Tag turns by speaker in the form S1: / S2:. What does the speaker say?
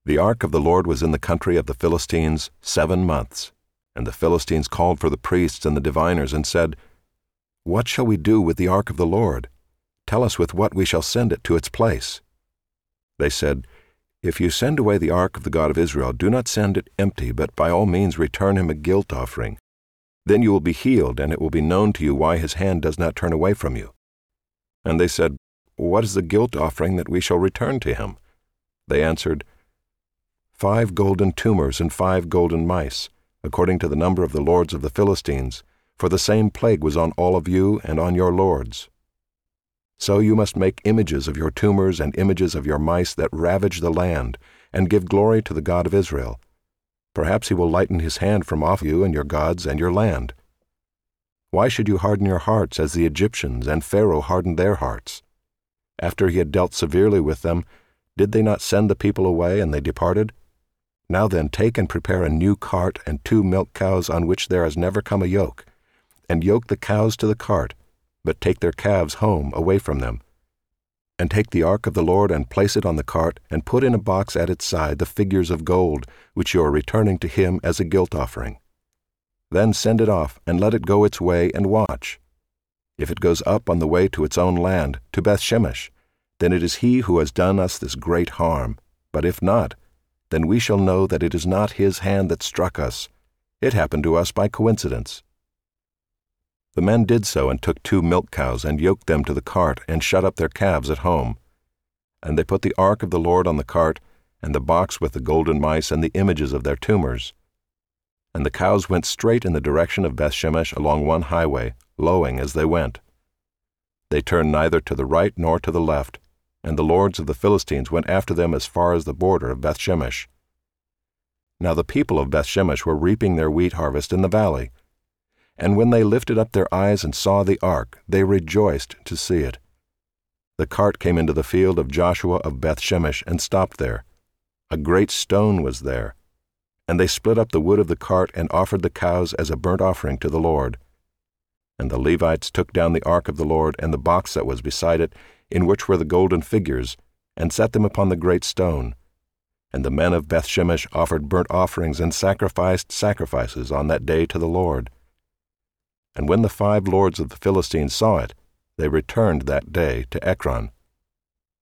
S1: The ark of the Lord was in the country of the Philistines 7 months, and the Philistines called for the priests and the diviners and said, "What shall we do with the ark of the Lord? Tell us with what we shall send it to its place." They said, "If you send away the ark of the God of Israel, do not send it empty, but by all means return him a guilt offering. Then you will be healed, and it will be known to you why his hand does not turn away from you." And they said, "What is the guilt offering that we shall return to him?" They answered, 5 golden tumors and 5 golden mice, according to the number of the lords of the Philistines, for the same plague was on all of you and on your lords. So you must make images of your tumors and images of your mice that ravage the land, and give glory to the God of Israel. Perhaps he will lighten his hand from off you and your gods and your land. Why should you harden your hearts as the Egyptians and Pharaoh hardened their hearts? After he had dealt severely with them, did they not send the people away, and they departed? Now then, take and prepare a new cart and 2 milk cows on which there has never come a yoke, and yoke the cows to the cart, but take their calves home away from them. And take the ark of the Lord and place it on the cart, and put in a box at its side the figures of gold, which you are returning to him as a guilt offering. Then send it off, and let it go its way, and watch. If it goes up on the way to its own land, to Bethshemesh, then it is he who has done us this great harm. But if not, then we shall know that it is not his hand that struck us. It happened to us by coincidence." The men did so, and took 2 milk cows, and yoked them to the cart, and shut up their calves at home. And they put the ark of the Lord on the cart, and the box with the golden mice and the images of their tumors. And the cows went straight in the direction of Bethshemesh along one highway, lowing as they went. They turned neither to the right nor to the left, and the lords of the Philistines went after them as far as the border of Bethshemesh. Now the people of Bethshemesh were reaping their wheat harvest in the valley. And when they lifted up their eyes and saw the ark, they rejoiced to see it. The cart came into the field of Joshua of Bethshemesh and stopped there. A great stone was there. And they split up the wood of the cart and offered the cows as a burnt offering to the Lord. And the Levites took down the ark of the Lord and the box that was beside it, in which were the golden figures, and set them upon the great stone. And the men of Bethshemesh offered burnt offerings and sacrificed sacrifices on that day to the Lord. And when the 5 lords of the Philistines saw it, they returned that day to Ekron.